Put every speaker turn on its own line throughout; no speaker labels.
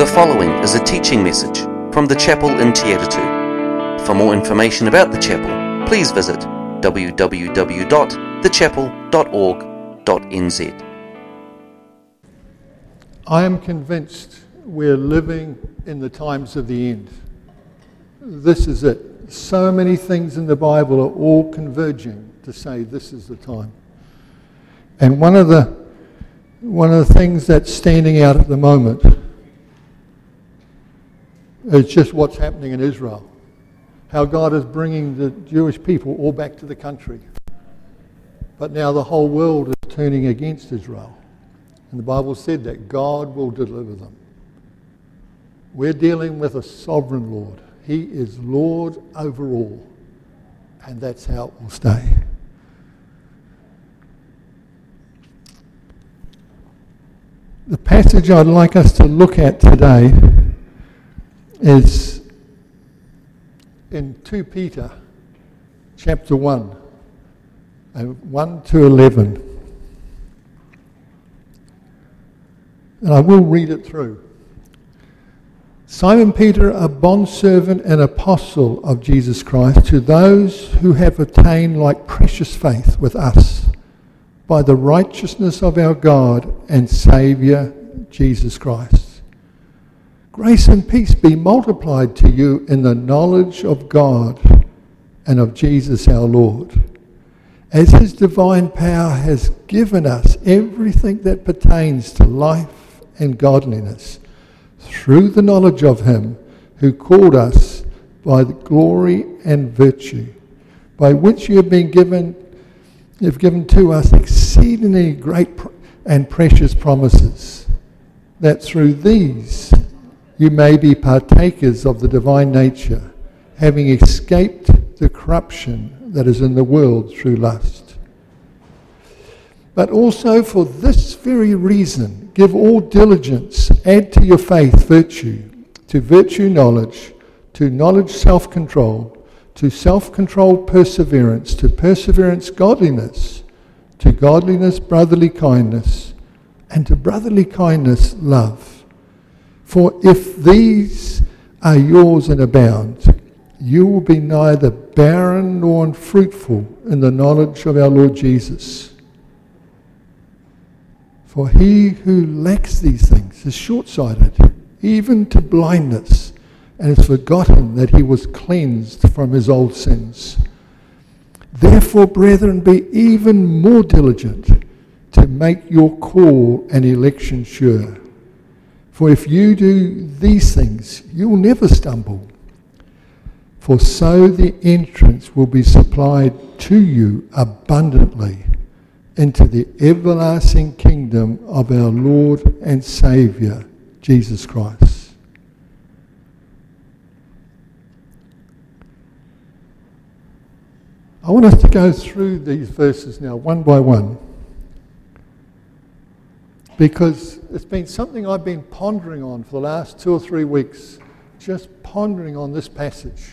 The following is a teaching message from the chapel in Te Atatu. For more information about the chapel, please visit www.thechapel.org.nz.
I am convinced we're living in the times of the end. This is it. So many things in the Bible are all converging to say this is the time. And one of the things that's standing out at the moment is just what's happening in Israel. How God is bringing the Jewish people all back to the country. But now the whole world is turning against Israel. And the Bible said that God will deliver them. We're dealing with a sovereign Lord. He is Lord over all. And that's how it will stay. The passage I'd like us to look at today is in 2 Peter chapter 1, 1 to 11. And I will read it through. Simon Peter, a bondservant and apostle of Jesus Christ, to those who have attained like precious faith with us, by the righteousness of our God and Saviour, Jesus Christ. Grace and peace be multiplied to you in the knowledge of God and of Jesus our Lord, as his divine power has given us everything that pertains to life and godliness, through the knowledge of him who called us by the glory and virtue, by which you have been given to us exceedingly great and precious promises, that through these you may be partakers of the divine nature, having escaped the corruption that is in the world through lust. But also for this very reason, give all diligence, add to your faith virtue, to virtue knowledge, to knowledge self-control, to self-control perseverance, to perseverance godliness, to godliness brotherly kindness, and to brotherly kindness love. For if these are yours and abound, you will be neither barren nor unfruitful in the knowledge of our Lord Jesus. For he who lacks these things is short-sighted, even to blindness, and has forgotten that he was cleansed from his old sins. Therefore, brethren, be even more diligent to make your call and election sure. For if you do these things, you will never stumble. For so the entrance will be supplied to you abundantly into the everlasting kingdom of our Lord and Saviour, Jesus Christ. I want us to go through these verses now, one by one, because it's been something I've been pondering on for the last 2 or 3 weeks, just pondering on this passage.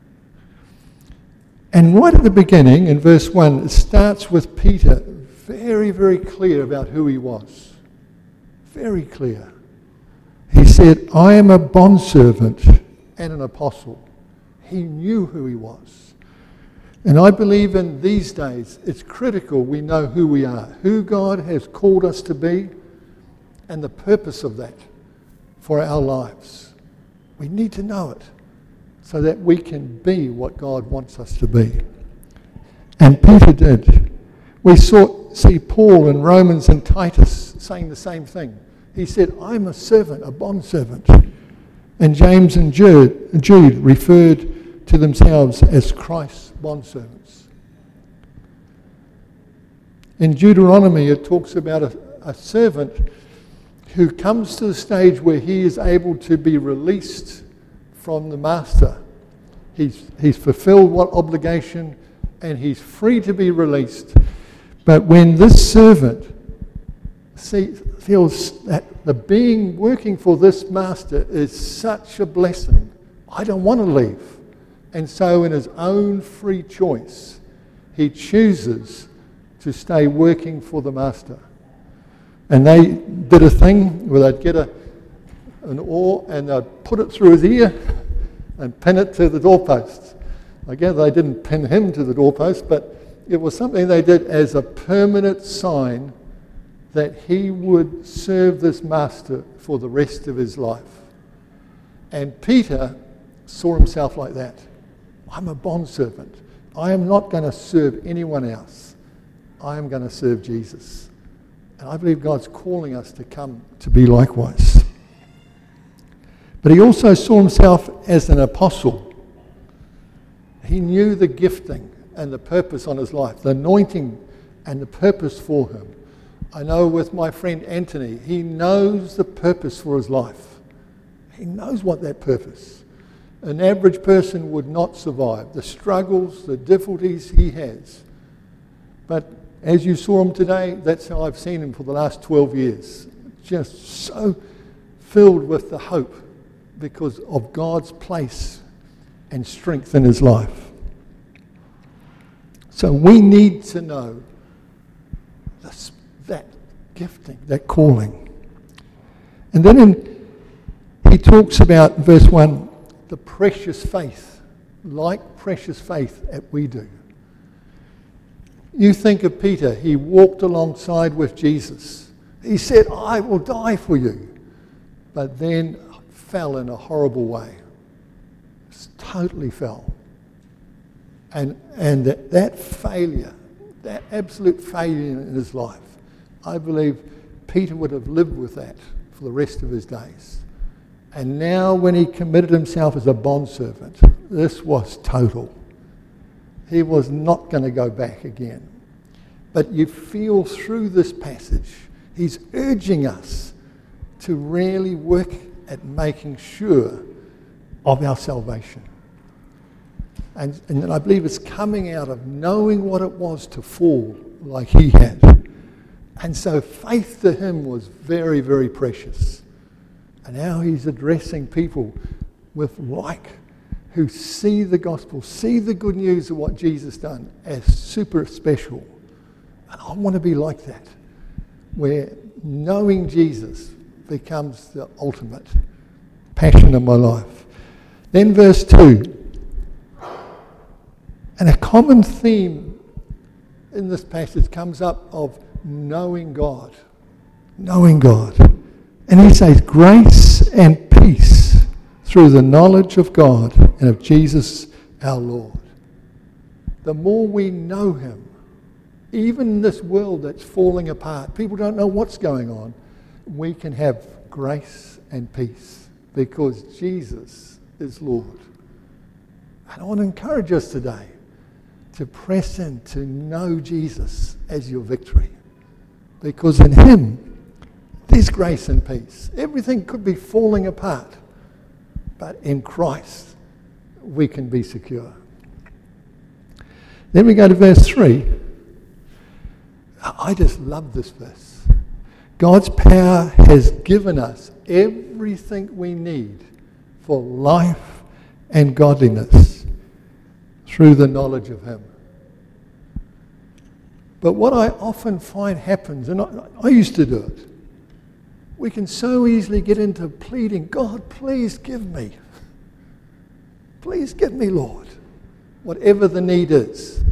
And right at the beginning, in verse 1, it starts with Peter very, very clear about who he was. Very clear. He said, I am a bondservant and an apostle. He knew who he was. And I believe in these days, it's critical we know who we are, who God has called us to be, and the purpose of that for our lives. We need to know it so that we can be what God wants us to be. And Peter did. We see Paul in Romans and Titus saying the same thing. He said, I'm a servant, a bondservant. And James and Jude referred to themselves as Christ's bondservants. In Deuteronomy, it talks about a servant who comes to the stage where he is able to be released from the master. He's fulfilled what obligation, and he's free to be released. But when this servant feels that the being working for this master is such a blessing, I don't want to leave. And so in his own free choice, he chooses to stay working for the master. And they did a thing where they'd get an oar, and they'd put it through his ear and pin it to the doorpost. I gather they didn't pin him to the doorpost, but it was something they did as a permanent sign that he would serve this master for the rest of his life. And Peter saw himself like that. I'm a bondservant. I am not going to serve anyone else. I am going to serve Jesus. And I believe God's calling us to come to be likewise. But he also saw himself as an apostle. He knew the gifting and the purpose on his life, the anointing and the purpose for him. I know with my friend Anthony, he knows the purpose for his life. He knows what that purpose. An average person would not survive the struggles, the difficulties he has. But as you saw him today, that's how I've seen him for the last 12 years. Just so filled with the hope because of God's place and strength in his life. So we need to know that gifting, that calling. And then he talks about, verse 1, the precious faith, like precious faith that we do. You think of Peter, he walked alongside with Jesus. He said, I will die for you. But then fell in a horrible way. Totally fell. And that failure, that absolute failure in his life, I believe Peter would have lived with that for the rest of his days. And now when he committed himself as a bondservant, this was total. He was not going to go back again. But you feel through this passage, he's urging us to really work at making sure of our salvation. And I believe it's coming out of knowing what it was to fall like he had. And so faith to him was very, very precious. And now he's addressing people with who see the gospel, see the good news of what Jesus done as super special. And I want to be like that, where knowing Jesus becomes the ultimate passion of my life. Then verse 2. And a common theme in this passage comes up of knowing God. Knowing God. And he says, grace and peace through the knowledge of God and of Jesus our Lord. The more we know him, even in this world that's falling apart, people don't know what's going on, we can have grace and peace because Jesus is Lord. And I want to encourage us today to press in to know Jesus as your victory. Because in him, there's grace and peace. Everything could be falling apart, but in Christ, we can be secure. Then we go to verse 3. I just love this verse. God's power has given us everything we need for life and godliness through the knowledge of him. But what I often find happens, and I used to do it, we can so easily get into pleading, God, please give me. Please give me, Lord, whatever the need is.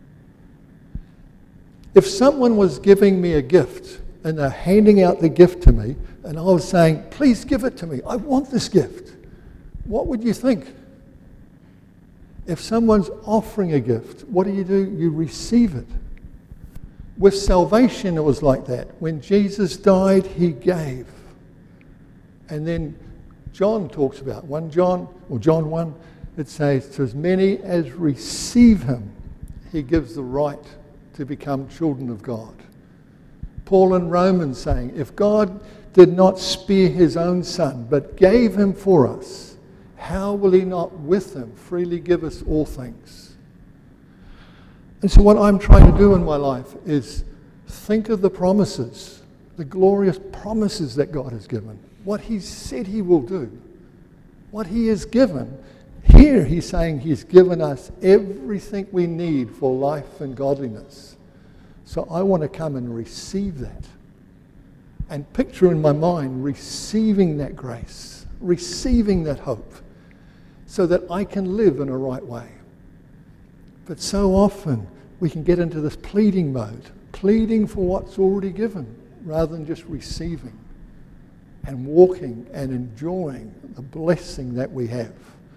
If someone was giving me a gift and they're handing out the gift to me and I was saying, please give it to me, I want this gift, what would you think? If someone's offering a gift, what do? You receive it. With salvation, it was like that. When Jesus died, he gave. And then John talks about John 1, it says, to as many as receive him, he gives the right to become children of God. Paul in Romans saying, if God did not spare his own son, but gave him for us, how will he not with him freely give us all things? And so what I'm trying to do in my life is think of the promises, the glorious promises that God has given, what he said he will do, what he has given. Here he's saying he's given us everything we need for life and godliness. So I want to come and receive that. and picture in my mind receiving that grace, receiving that hope, so that I can live in a right way. But so often we can get into this pleading mode, pleading for what's already given, rather than just receiving and walking and enjoying the blessing that we have.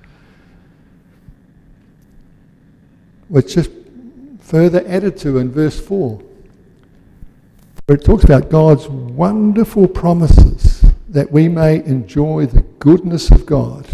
Which just further added to in verse 4, where it talks about God's wonderful promises that we may enjoy the goodness of God.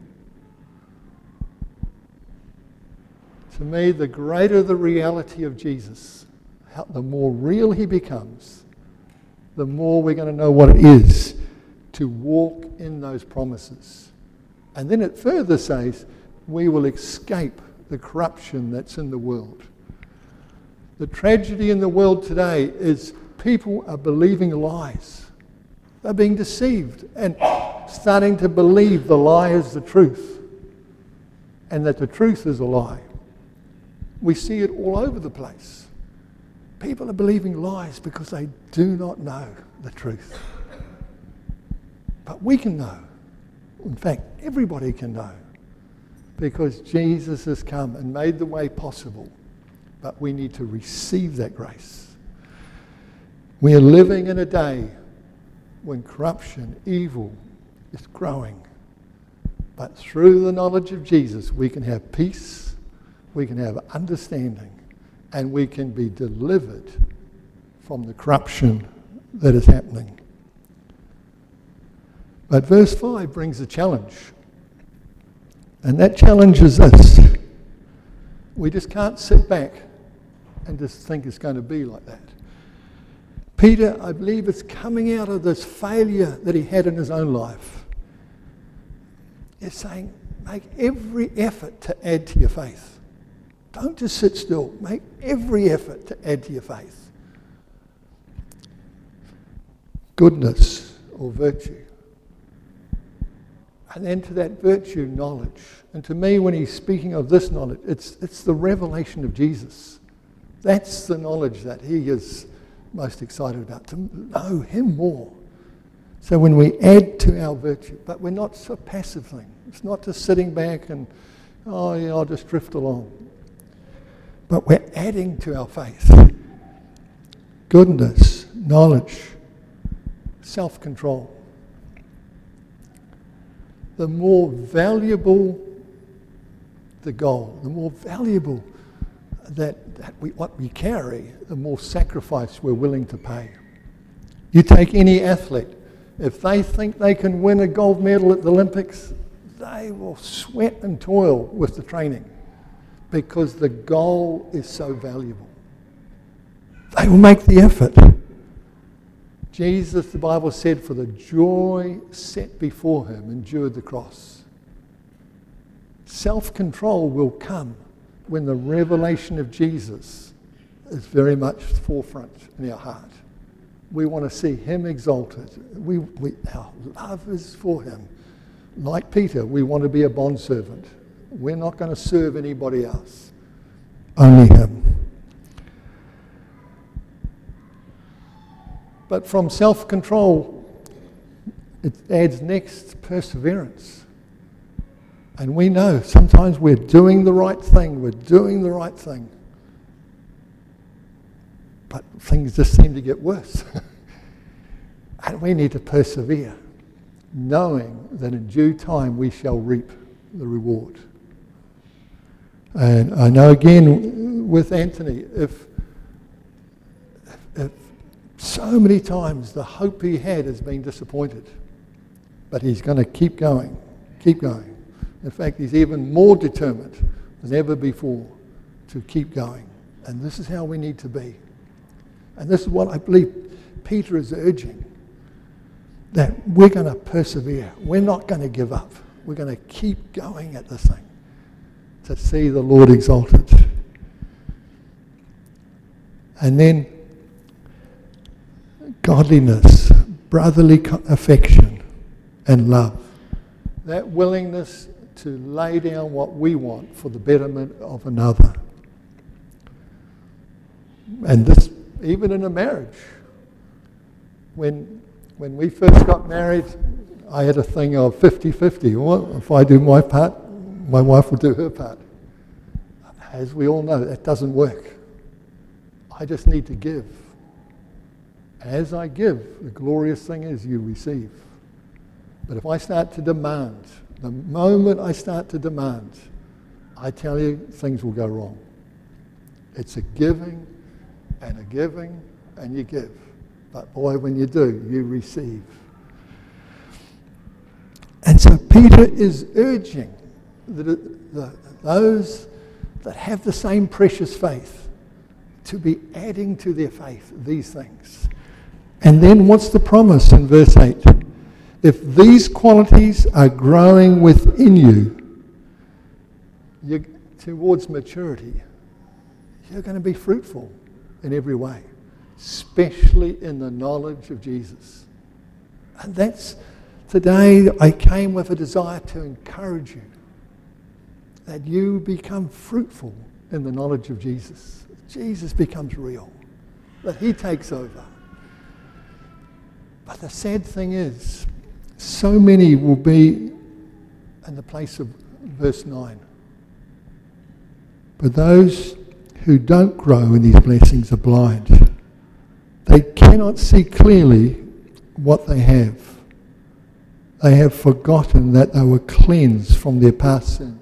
To me, the greater the reality of Jesus, the more real he becomes, the more we're going to know what it is to walk in those promises. And then it further says, we will escape the corruption that's in the world. The tragedy in the world today is people are believing lies. They're being deceived and starting to believe the lie is the truth, and that the truth is a lie. We see it all over the place. People are believing lies because they do not know the truth. But we can know. In fact, everybody can know, because Jesus has come and made the way possible. But we need to receive that grace. We are living in a day when corruption, evil is growing. But through the knowledge of Jesus, we can have peace, we can have understanding, and we can be delivered from the corruption that is happening. But verse 5 brings a challenge. And that challenge is this. We just can't sit back and just think it's going to be like that. Peter, I believe, is coming out of this failure that he had in his own life. He's saying, make every effort to add to your faith. Don't just sit still. Make every effort to add to your faith. Goodness or virtue. And then to that virtue, knowledge. And to me, when he's speaking of this knowledge, it's the revelation of Jesus. That's the knowledge that he is most excited about, to know him more. So when we add to our virtue, but we're not so passive thing. It's not just sitting back and, oh yeah, I'll just drift along. But we're adding to our faith. Goodness, knowledge, self-control. The more valuable the goal, the more valuable what we carry, the more sacrifice we're willing to pay. You take any athlete, if they think they can win a gold medal at the Olympics, they will sweat and toil with the training because the goal is so valuable. They will make the effort. Jesus, the Bible said, for the joy set before him, endured the cross. Self-control will come when the revelation of Jesus is very much forefront in our heart. We want to see him exalted. Our love is for him. Like Peter, we want to be a bondservant. We're not going to serve anybody else. Only him. But from self-control, it adds next perseverance. And we know sometimes we're doing the right thing, but things just seem to get worse. And we need to persevere, knowing that in due time we shall reap the reward. And I know again with Anthony, if so many times the hope he had has been disappointed, but he's going to keep going. In fact, he's even more determined than ever before to keep going. And this is how we need to be. And this is what I believe Peter is urging, that we're going to persevere. We're not going to give up. We're going to keep going at this thing to see the Lord exalted. And then godliness, brotherly affection, and love. That willingness to lay down what we want for the betterment of another. And this, even in a marriage, when When we first got married, I had a thing of 50-50. Well, if I do my part, my wife will do her part. As we all know, that doesn't work. I just need to give. As I give, the glorious thing is you receive. But if I start to demand, the moment I start to demand, I tell you, things will go wrong. It's a giving, and you give. But boy, when you do, you receive. And so Peter is urging those that have the same precious faith to be adding to their faith these things. And then what's the promise in verse 8? If these qualities are growing within you, you're towards maturity, you're going to be fruitful in every way, especially in the knowledge of Jesus. And that's, today I came with a desire to encourage you that you become fruitful in the knowledge of Jesus. Jesus becomes real, that he takes over. But the sad thing is, so many will be in the place of verse 9. But those who don't grow in these blessings are blind. They cannot see clearly what they have. They have forgotten that they were cleansed from their past sins.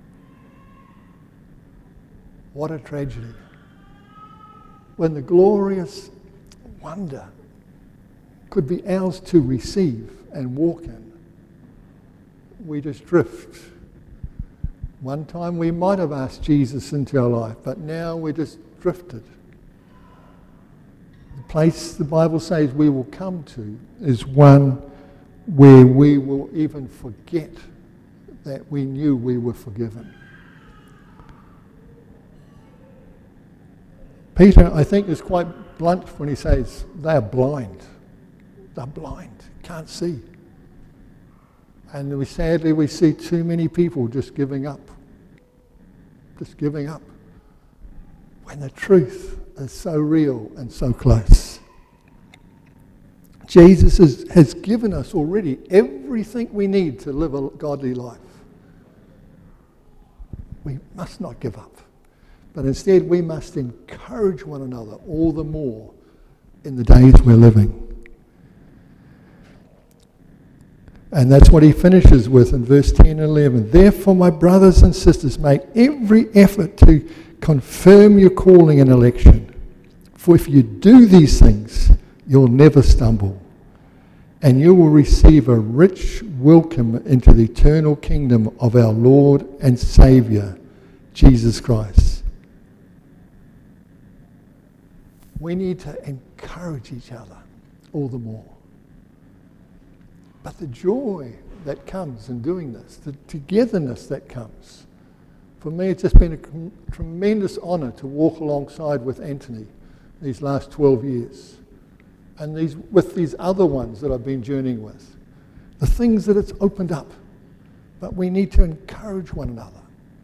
What a tragedy. When the glorious wonder could be ours to receive and walk in, we just drift. One time we might have asked Jesus into our life, but now we're just drifted. The place the Bible says we will come to is one where we will even forget that we knew we were forgiven. Peter, I think, is quite blunt when he says they are blind. They're blind, can't see. And sadly we see too many people just giving up. Just giving up. When the truth is so real and so close. Jesus has given us already everything we need to live a godly life. We must not give up. But instead we must encourage one another all the more in the days we're living. And that's what he finishes with in verse 10 and 11. Therefore, my brothers and sisters, make every effort to confirm your calling and election. For if you do these things, you'll never stumble. And you will receive a rich welcome into the eternal kingdom of our Lord and Saviour, Jesus Christ. We need to encourage each other all the more. But the joy that comes in doing this, the togetherness that comes, for me it's just been a tremendous honour to walk alongside with Anthony these last 12 years. And with these other ones that I've been journeying with. The things that it's opened up. But we need to encourage one another.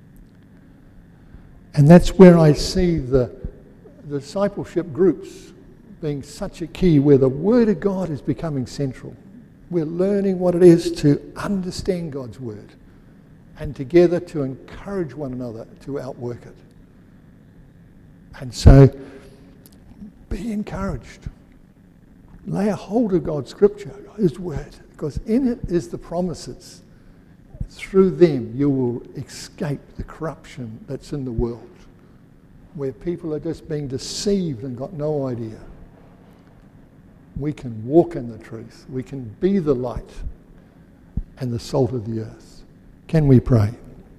And that's where I see the discipleship groups being such a key, where the Word of God is becoming central. We're learning what it is to understand God's Word and together to encourage one another to outwork it. And so, be encouraged. Lay a hold of God's Scripture, His Word, because in it is the promises. Through them you will escape the corruption that's in the world, where people are just being deceived and got no idea. We can walk in the truth. We can be the light and the salt of the earth. Can we pray?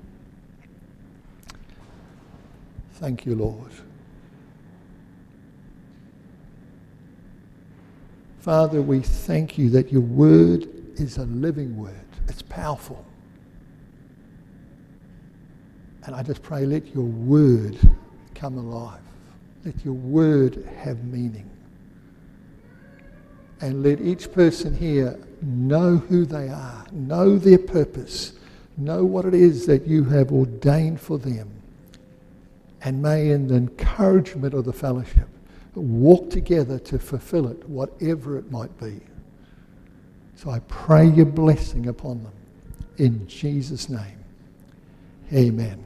Thank you, Lord. Father, we thank you that your word is a living word. It's powerful. And I just pray, let your word come alive. Let your word have meaning. And let each person here know who they are, know their purpose, know what it is that you have ordained for them. And may in the encouragement of the fellowship, walk together to fulfill it, whatever it might be. So I pray your blessing upon them. In Jesus' name. Amen.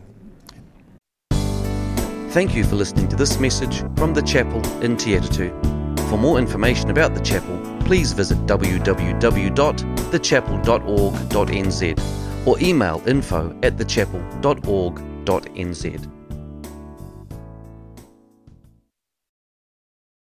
Thank you for listening to this message from the chapel in Te Atatu. For more information about the chapel, please visit www.thechapel.org.nz or email info@thechapel.org.nz.